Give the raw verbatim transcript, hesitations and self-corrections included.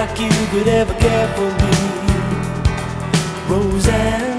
like you could ever care for me, Roseanne.